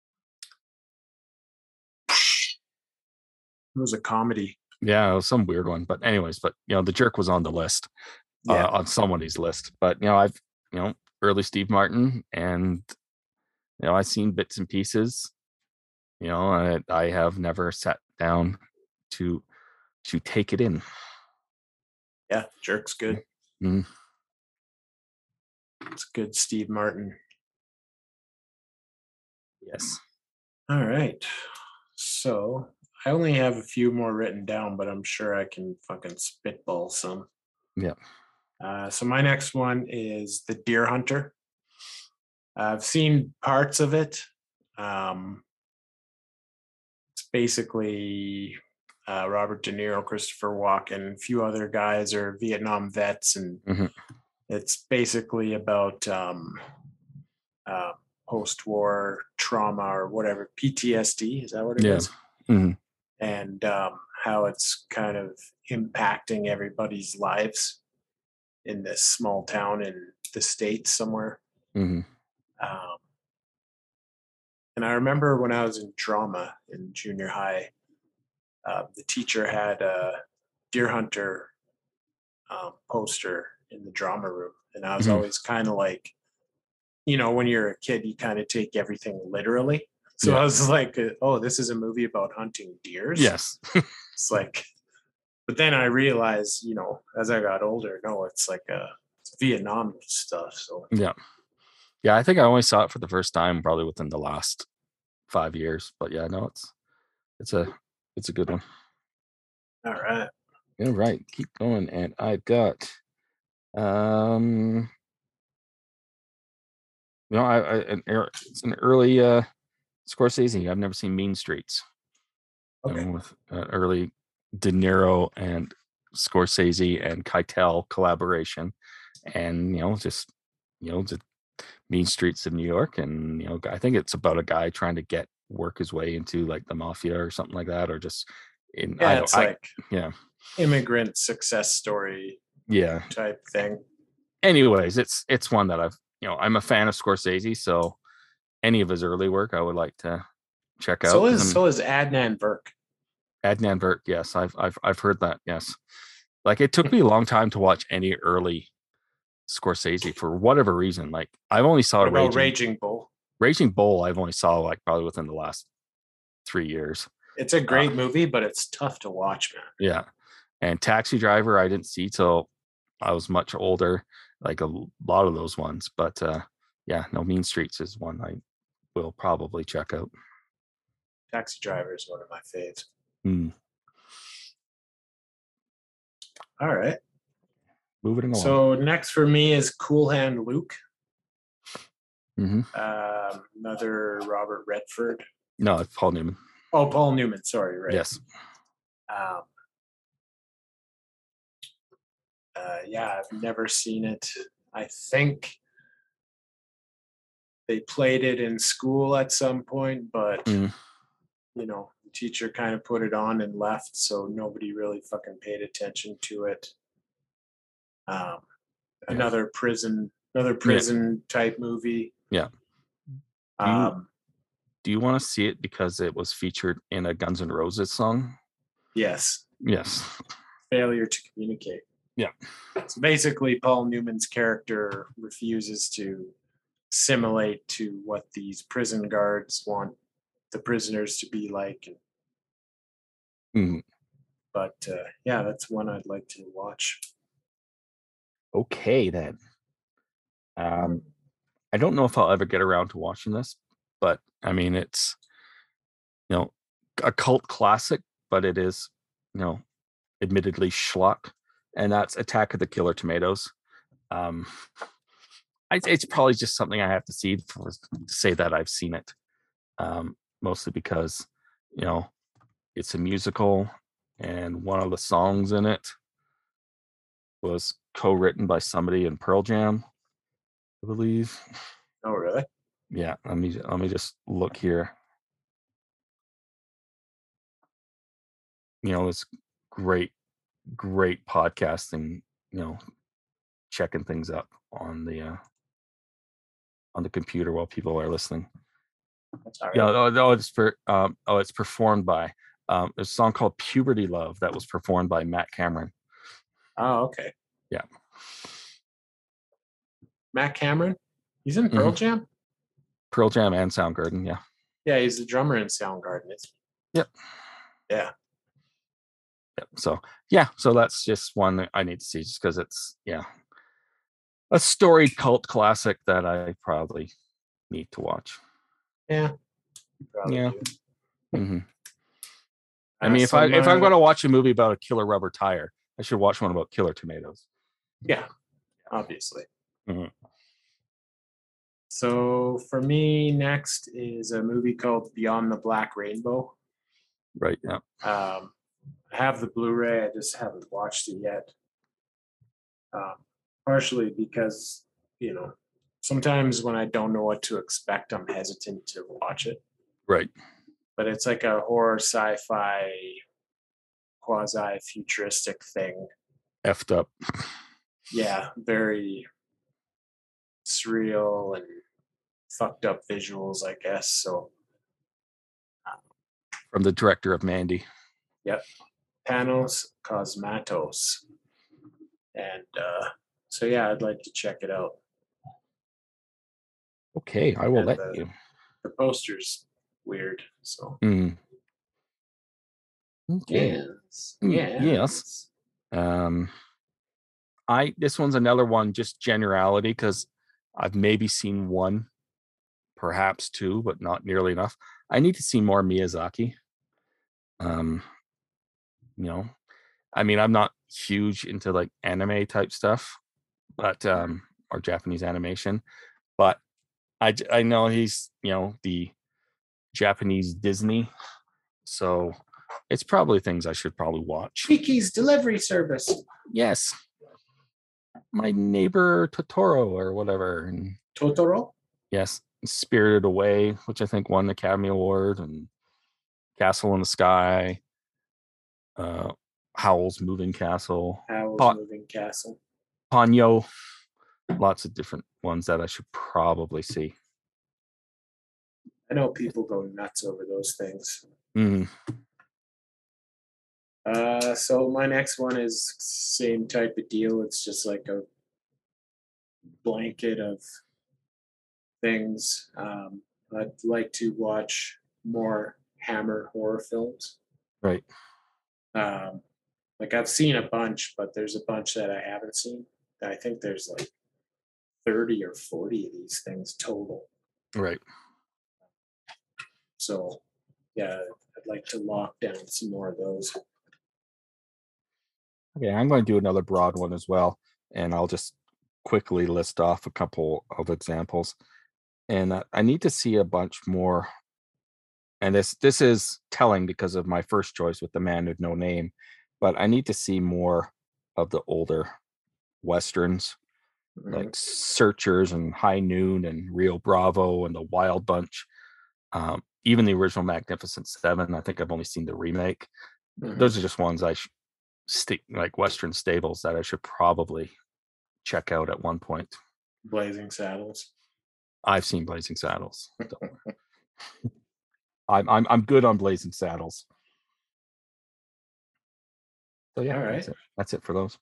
it was a comedy. Yeah, it was some weird one. But anyways, but you know, The Jerk was on the list, Yeah. uh, on somebody's list. But you know, I've you know early Steve Martin, and you know I've seen bits and pieces. You know, I, I have never sat down to to take it in. Yeah, Jerk's good. Mm. It's good, Steve Martin. Yes. All right. So I only have a few more written down, but I'm sure I can fucking spitball some. Yeah. Uh, so my next one is The Deer Hunter. I've seen parts of it. Um, it's basically uh, Robert De Niro, Christopher Walken, a few other guys are Vietnam vets, and Mhm. it's basically about um, uh, post-war trauma or whatever, P T S D. Is that what it is? Yeah. Mhm. And um, how it's kind of impacting everybody's lives in this small town in the States somewhere. Mhm. Um, and I remember when I was in drama in junior high, uh, the teacher had a deer hunter um, poster in the drama room. And I was Mhm. always kind of like, you know, when you're a kid, you kind of take everything literally. So Yeah. I was like, uh, oh, this is a movie about hunting deers. Yes. It's like, but then I realized, you know, as I got older, no, it's like uh it's Vietnam stuff. So Yeah. Yeah, I think I only saw it for the first time probably within the last five years. But yeah, no, it's it's a it's a good one. all right. Yeah, right. Keep going. And I've got um you know, I, I an ear- it's an early uh Scorsese. I've never seen Mean Streets. You Okay. know, with uh, early De Niro and Scorsese and Keitel collaboration, and you know, just you know, the mean streets of New York, and you know, I think it's about a guy trying to get work his way into like the mafia or something like that, or just in I Yeah, don't, it's I, like yeah, immigrant success story yeah. type thing. Anyways, it's it's one that I've you know I'm a fan of Scorsese, so any of his early work I would like to check out. So 'cause is I'm- so is Adnan Burke. Adnan Burke, yes, I've I've I've heard that. Yes, like it took me a long time to watch any early Scorsese for whatever reason. Like I've only saw What about Raging, Raging Bull? Raging Bull. I've only saw like probably within the last three years. It's a great movie, but it's tough to watch, man. Yeah, and Taxi Driver I didn't see till I was much older. Like a l- lot of those ones, but uh yeah, no, Mean Streets is one I will probably check out. Taxi Driver is one of my faves. Hmm. All right. Moving along. So next for me is Cool Hand Luke. hmm Um, another Robert Redford. No, it's Paul Newman. Oh, Paul Newman. Sorry, right. Yes. Um, uh, yeah, I've never seen it. I think they played it in school at some point, but Mm. you know, the teacher kind of put it on and left, so nobody really fucking paid attention to it. Um, another prison, another prison type movie. Yeah. Do you- Um, Do you want to see it because it was featured in a Guns N' Roses song? yes, Yes. failure to communicate. Yeah. So basically, Paul Newman's character refuses to assimilate to what these prison guards want the prisoners to be like. Mhm. But uh, yeah, that's one I'd like to watch. Okay, then. Um, I don't know if I'll ever get around to watching this, but I mean, it's, you know, a cult classic, but it is, you know, admittedly schlock, and that's Attack of the Killer Tomatoes. Um, I, it's probably just something I have to see for, to say that I've seen it. Um, mostly because, you know, it's a musical, and one of the songs in it was co-written by somebody in Pearl Jam, I believe. Oh, really? Yeah, let me let me just look here. You know, it's great, great podcasting. You know, checking things up on the uh, on the computer while people are listening. That's all right. Yeah, oh, no, it's for um, oh, it's performed by um, a song called "Puberty Love" that was performed by Matt Cameron. Oh, okay. Yeah, Matt Cameron. He's in Pearl Mhm. Jam. Pearl Jam and Soundgarden. Yeah. Yeah, he's the drummer in Soundgarden. Isn't he? Yep. Yeah. Yep. So yeah, so that's just one that I need to see, just because it's yeah a storied cult classic that I probably need to watch. Yeah. you probably Yeah. do. hmm I Uh, mean, if so I if I'm my- going to watch a movie about a killer rubber tire, I should watch one about killer tomatoes. Yeah, obviously. Mhm. So for me, next is a movie called Beyond the Black Rainbow. Right. Yeah. Um, I have the Blu-ray. I just haven't watched it yet. Um, partially because, you know, sometimes when I don't know what to expect, I'm hesitant to watch it. Right. But it's like a horror sci-fi quasi-futuristic thing. Effed up. Yeah, very surreal and fucked up visuals, I guess. So From the director of Mandy. Yep. Panos Cosmatos. And uh, so, yeah, I'd like to check it out. Okay, I will And let the- you. The poster's weird. So, Mm. Okay. yes. Mm, Yes. yes. Um, I this one's another one, just generality, because I've maybe seen one, perhaps two, but not nearly enough. I need to see more Miyazaki. Um, you know, I mean, I'm not huge into like anime type stuff, but um, or Japanese animation, but I j- I know he's, you know, the Japanese Disney, so it's probably things I should probably watch. Kiki's Delivery Service. Yes, My Neighbor Totoro or whatever, and Totoro? yes, Spirited Away, which I think won the Academy Award, and Castle in the Sky, uh, Howl's Moving Castle, Howl's Pot- Moving Castle. Ponyo, lots of different ones that I should probably see. I know people go nuts over those things. Mm, Uh, so my next one is same type of deal. It's just like a blanket of things. Um, I'd like to watch more Hammer horror films. right. Um, like I've seen a bunch, but there's a bunch that I haven't seen. I think there's like thirty or forty of these things total. Right. So yeah, I'd like to lock down some more of those. Okay, I'm going to do another broad one as well, and I'll just quickly list off a couple of examples. And uh, I need to see a bunch more. And this this is telling because of my first choice with The Man with No Name, but I need to see more of the older westerns, like Searchers and High Noon and Rio Bravo and The Wild Bunch. Um, even the original Magnificent Seven. I think I've only seen the remake. Mhm. Those are just ones I sh- stick like Western stables that I should probably check out at one point. Blazing Saddles. I've seen Blazing Saddles. Don't worry. I'm I'm I'm good on Blazing Saddles. So yeah, All that's right. it. That's it for those.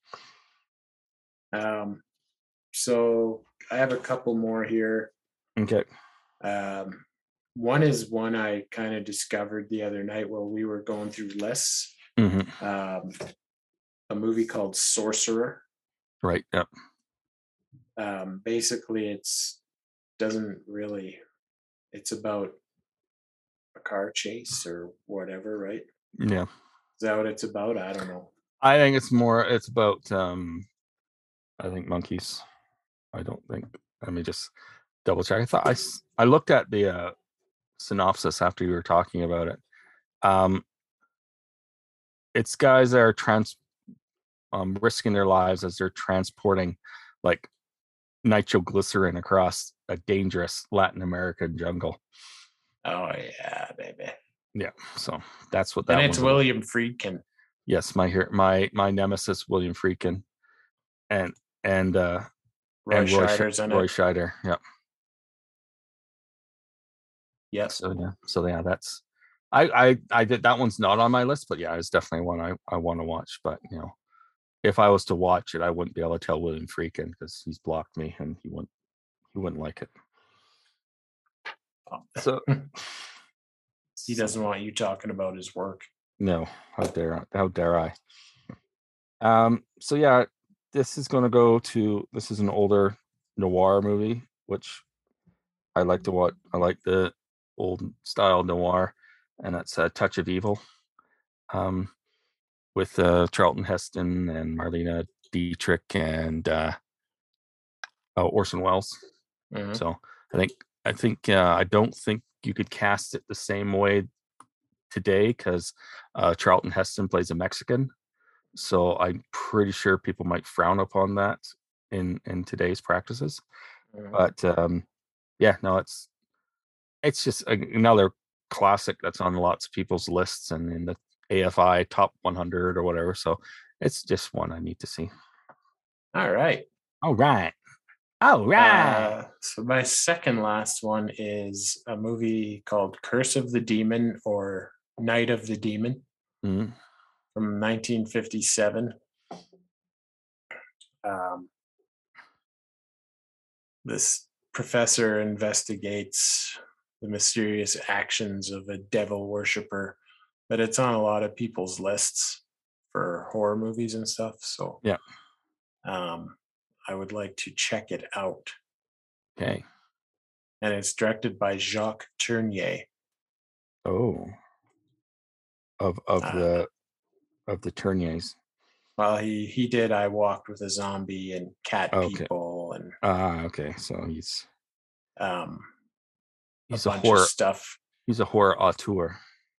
Um, so I have a couple more here. Okay. Um, one is one I kind of discovered the other night while we were going through lists. Mm-hmm. Um, a movie called Sorcerer. Right. Yep. Um, basically, it's doesn't really. It's about a car chase or whatever, right? Yeah. Is that what it's about? I don't know. I think it's more. It's about. Um, I think monkeys. I don't think. Let me just double check. I thought I. s- I looked at the uh, synopsis after you were talking about it. Um, it's guys that are trans, um, risking their lives as they're transporting, like, nitroglycerin across a dangerous Latin American jungle. Oh yeah, baby. Yeah, so that's what And that it's one's about. William Friedkin. Yes, my here my my nemesis William Friedkin, and and uh Roy and Roy Scheider's Sch- in Roy it. Scheider. Yeah. Yep. So yeah, so yeah, that's I I I did that one's not on my list, but yeah, it's definitely one I I want to watch. But you know, if I was to watch it, I wouldn't be able to tell William Friedkin because he's blocked me and he wouldn't he wouldn't like it. So He doesn't want you talking about his work. no, how dare I, how dare I? Um, so yeah, this is going to go to this is an older noir movie, which I like to watch. I like the old style noir, and that's a Touch of Evil, um, with uh, Charlton Heston and Marlena Dietrich and uh, uh, Orson Welles. Mhm. So I think I think uh, I don't think you could cast it the same way today because uh, Charlton Heston plays a Mexican. So I'm pretty sure people might frown upon that in in today's practices. Mhm. But um, yeah, no, it's it's just a- another classic that's on lots of people's lists and in the A F I top one hundred or whatever. So it's just one I need to see. All right. All right. All right. Uh, so my second last one is a movie called Curse of the Demon or Night of the Demon Mhm. from nineteen fifty-seven. Um, this professor investigates the mysterious actions of a devil worshiper, but it's on a lot of people's lists for horror movies and stuff. So Yeah. um, I would like to check it out. Okay. And it's directed by Jacques Tournier. Oh. Of of Uh, the of the Tourniers. Well, he he did. I Walked with a Zombie and Cat Okay. People and Ah, okay. So he's um, a he's a, bunch horror of stuff. he's a horror auteur.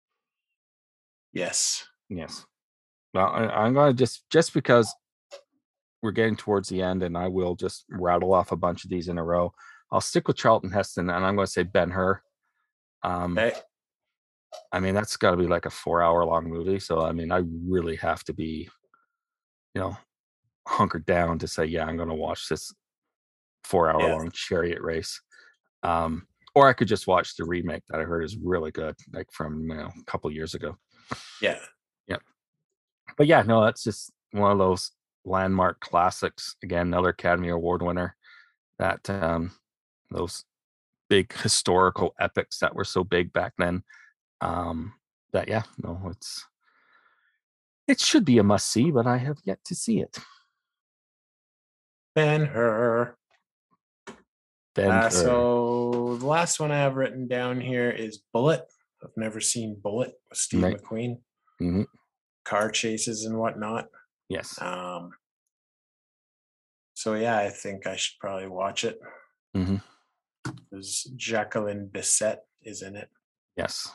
Yes. Yes. Well, I, I'm gonna just just because we're getting towards the end, and I will just rattle off a bunch of these in a row. I'll stick with Charlton Heston, and I'm going to say Ben-Hur. Um, Okay. I mean, that's got to be like a four-hour-long movie. So, I mean, I really have to be, you know, hunkered down to say, yeah, I'm going to watch this four-hour-long chariot race. Um, or I could just watch the remake that I heard is really good, like from you know a couple years ago. Yeah. Yeah. But yeah, no, that's just one of those landmark classics. Again, another Academy Award winner. That um, those big historical epics that were so big back then. Um, that yeah, no, it's it should be a must see, but I have yet to see it. Ben-Hur. Ben Uh, so the last one I have written down here is Bullet. I've never seen Bullet with Steve Right. McQueen. Mhm. Car chases and whatnot. Yes. Um, so yeah, I think I should probably watch it. Mhm. Because Jacqueline Bisset is in it. Yes.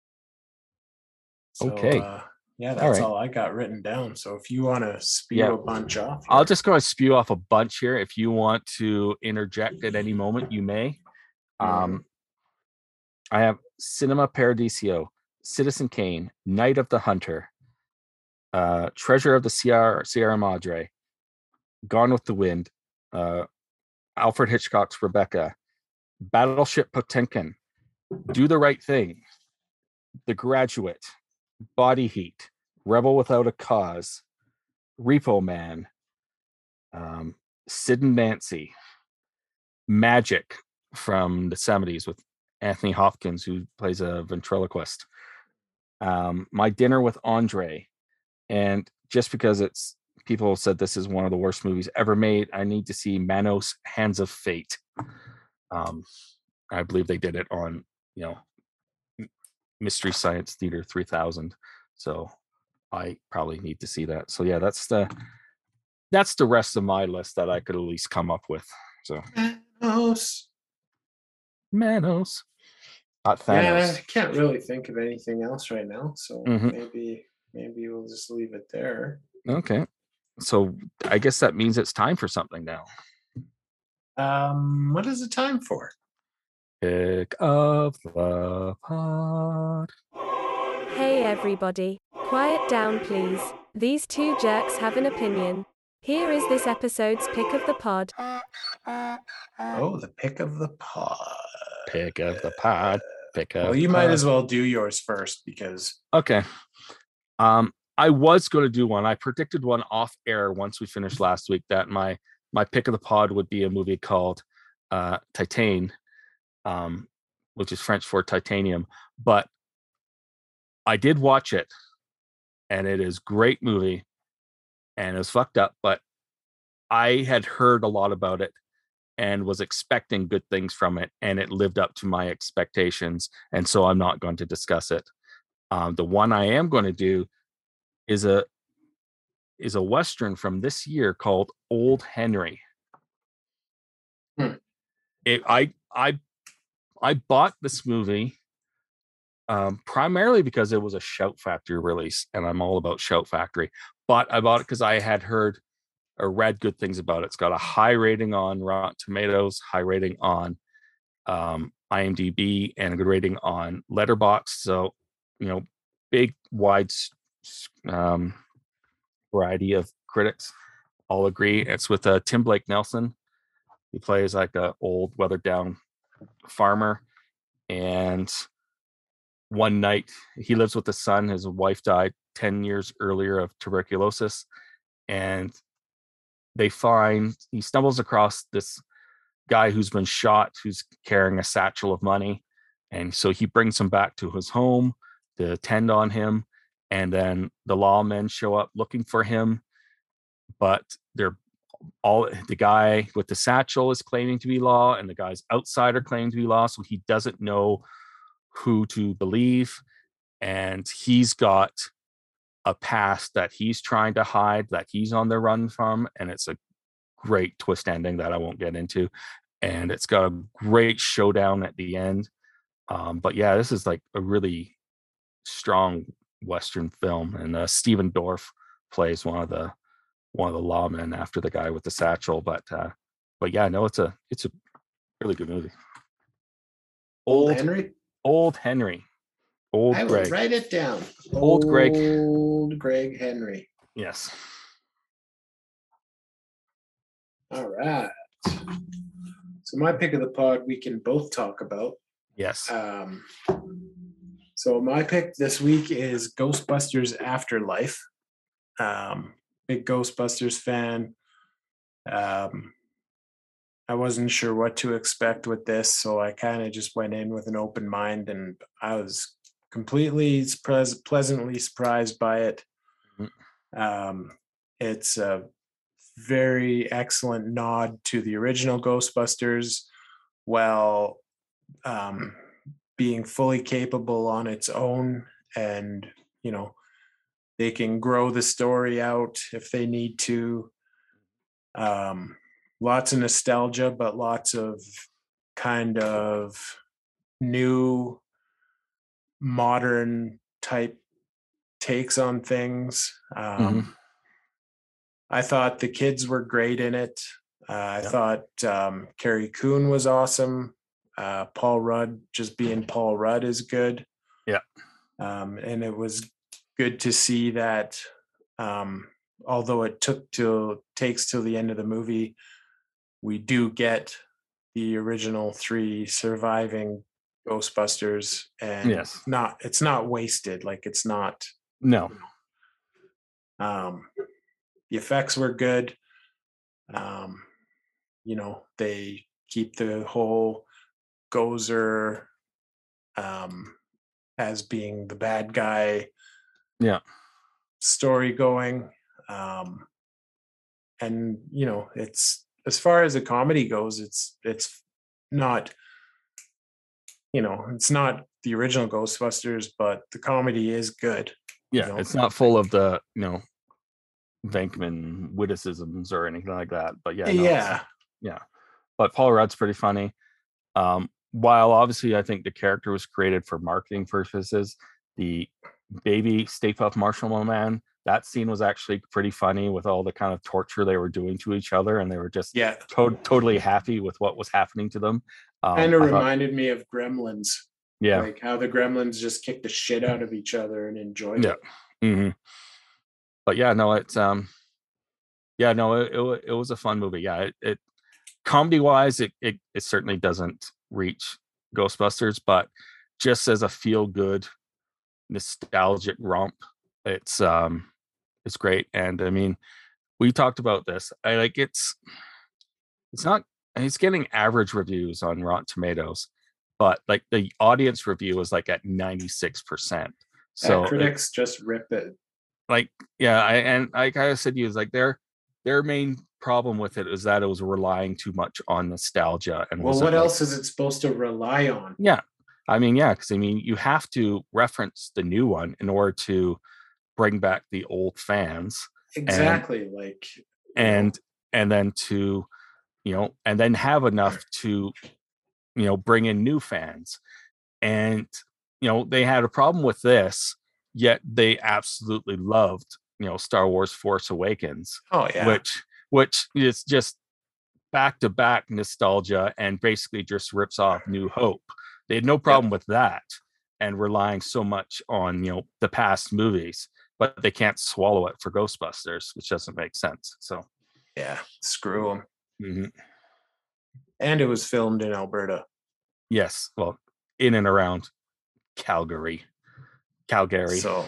So, Okay. Uh, yeah, All that's right. all I got written down. So if you want to spew Yeah. a bunch off, I'll here. just go and spew off a bunch here. If you want to interject at any moment, you may. Um, I have Cinema Paradiso, Citizen Kane, Night of the Hunter, uh, Treasure of the Sierra, Sierra Madre, Gone with the Wind, uh, Alfred Hitchcock's Rebecca, Battleship Potemkin, Do the Right Thing, The Graduate, Body Heat, Rebel Without a Cause, Repo Man, um, Sid and Nancy, Magic from the seventies with Anthony Hopkins, who plays a ventriloquist, um, My Dinner with Andre. And just because it's people said this is one of the worst movies ever made, I need to see Manos Hands of Fate. Um, I believe they did it on, you know, Mystery Science Theater three thousand. So I probably need to see that. So yeah, that's the that's the rest of my list that I could at least come up with. So Manos. Manos. Not Yeah, Thanos. I can't really think of anything else right now. So Mhm. maybe maybe we'll just leave it there. Okay. So I guess that means it's time for something now. Um, what is it time for? Pick of the pod. Hey everybody, quiet down please. These two jerks have an opinion. Here is this episode's pick of the pod. Oh, the pick of the pod. Pick of the pod. Pick of Well, you the might pod. as well do yours first because Okay. Um, I was going to do one. I predicted one off air once we finished last week that my my pick of the pod would be a movie called uh, Titane, um, which is French for titanium. But I did watch it, and it is a great movie, and it was fucked up. But I had heard a lot about it and was expecting good things from it, and it lived up to my expectations. And so I'm not going to discuss it. Um, the one I am going to do is a is a Western from this year called Old Henry. Hmm. It, I I I bought this movie um, primarily because it was a Shout Factory release, and I'm all about Shout Factory. But I bought it because I had heard or read good things about it. It's got a high rating on Rotten Tomatoes, high rating on um, IMDb, and a good rating on Letterboxd. So, you know, big, wide um, variety of critics all agree. It's with uh, Tim Blake Nelson. He plays like a old, weathered down farmer, and one night he lives with his son. His wife died ten years earlier of tuberculosis, and they find he stumbles across this guy who's been shot, who's carrying a satchel of money, and so he brings him back to his home to attend on him. And then the lawmen show up looking for him, but they're all the guy with the satchel is claiming to be law, and the guy's outsider claiming to be law, so he doesn't know who to believe. And he's got a past that he's trying to hide, that he's on the run from, and it's a great twist ending that I won't get into. And it's got a great showdown at the end. Um, but yeah, this is like a really strong Western film, and uh, Stephen Dorff plays one of the one of the lawmen after the guy with the satchel. But uh, but yeah, no, it's a it's a really good movie. Old Old Henry. Old Henry. Old I will Greg. write it down. Old Greg. Old Greg Henry. Yes. All right. So my pick of the pod we can both talk about. Yes. Um, so my pick this week is Ghostbusters Afterlife. Um, big Ghostbusters fan. Um, I wasn't sure what to expect with this, so I kind of just went in with an open mind, and I was completely surprised, pleasantly surprised by it. Um, it's a very excellent nod to the original Ghostbusters, while um, being fully capable on its own, and you know, they can grow the story out if they need to. Um, lots of nostalgia, but lots of kind of new, modern type takes on things. Um, Mhm. I thought the kids were great in it. Uh, I Yeah. thought um, Carrie Coon was awesome. Uh, Paul Rudd, just being Paul Rudd, is good. Yeah. Um, and it was good to see that, um, although it took till takes till the end of the movie, we do get the original three surviving Ghostbusters, and Yes. not it's not wasted. Like it's not. No. Um, the effects were good. Um, you know, they keep the whole Gozer um, as being the bad guy Yeah. story going. Um, and, you know, it's as far as a comedy goes, it's it's not, you know, it's not the original Ghostbusters, but the comedy is good. Yeah. You know? It's not full of the, you know, Venkman witticisms or anything like that. But yeah. No, it's- Yeah. yeah. But Paul Rudd's pretty funny. Um, while obviously I think the character was created for marketing purposes, the baby Stay Puft Marshmallow Man, that scene was actually pretty funny with all the kind of torture they were doing to each other, and they were just Yeah. to- totally happy with what was happening to them. Um, Kind of I thought- reminded me of Gremlins. yeah. Like how the Gremlins just kick the shit out of each other and enjoy Yeah. it. hmm But yeah, no, it's um, yeah, no, it it, wa- it was a fun movie. Yeah, it, it comedy wise, it, it it certainly doesn't reach Ghostbusters, but just as a feel good, nostalgic romp, it's um, it's great. And I mean, we talked about this. I like it's it's not it's getting average reviews on Rotten Tomatoes, but like the audience review is like at ninety-six percent. So Yeah, it- critics just rip it. like yeah I and like I said to you is like their their main problem with it is that it was relying too much on nostalgia and Well, wasn't, what like- else is it supposed to rely on? yeah I mean yeah because I mean you have to reference the new one in order to bring back the old fans Exactly. like and and then to you know and then have enough to you know bring in new fans. And you know they had a problem with this, yet they absolutely loved you know Star Wars Force Awakens, oh yeah. which which is just back to back nostalgia and basically just rips off New Hope. They had no problem with that and relying so much on you know the past movies, but they can't swallow it for Ghostbusters, which doesn't make sense. So yeah, screw them. mhm. And it was filmed in Alberta. Yes, well, in and around Calgary, Calgary, So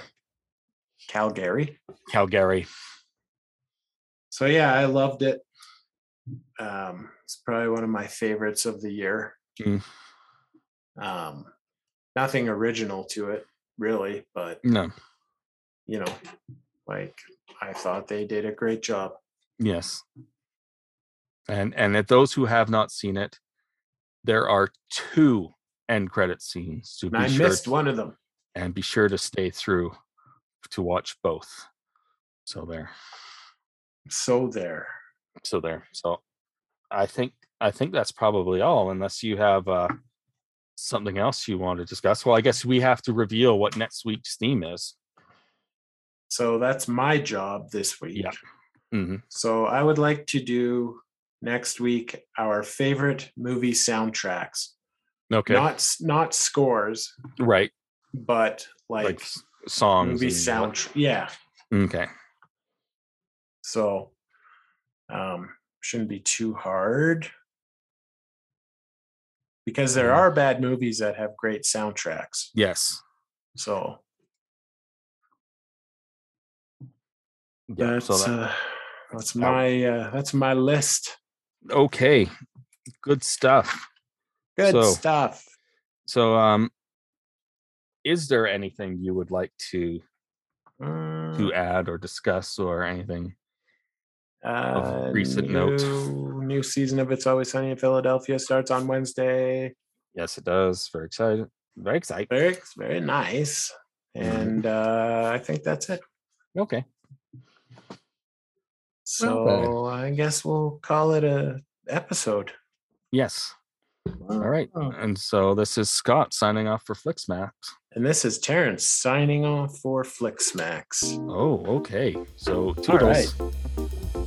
Calgary. Calgary. So yeah, I loved it. Um, it's probably one of my favorites of the year. Mm. Um, nothing original to it, really, but No, you know, like I thought they did a great job. yes, and and at those who have not seen it, there are two end credit scenes to And be I sure missed one of them. and be sure to stay through to watch both. So there, So there. so there. So I think I think that's probably all, unless you have uh, something else you want to discuss. Well, I guess we have to reveal what next week's theme is. So that's my job this week. Yeah. hmm So I would like to do next week our favorite movie soundtracks. Okay. Not s- not scores, right. but like, Like s- songs. movie and sound. what- Yeah. Okay. So um shouldn't be too hard. Because there Mhm. are bad movies that have great soundtracks. Yes. So Yeah. that's So that, uh, that's my uh, that's my list. okay. Good stuff. Good So- stuff. So, um, is there anything you would like to Uh, to add or discuss or anything? uh, recent new, note. New season of It's Always Sunny in Philadelphia starts on Wednesday. Yes, it does. Very excited. Very excited. Very very nice. And uh, I think that's it. Okay. So Well I guess we'll call it a episode. Yes. All right. And so this is Scott signing off for Flixmax. And this is Terrence signing off for Flixmax. Oh, okay. So All toodles. right.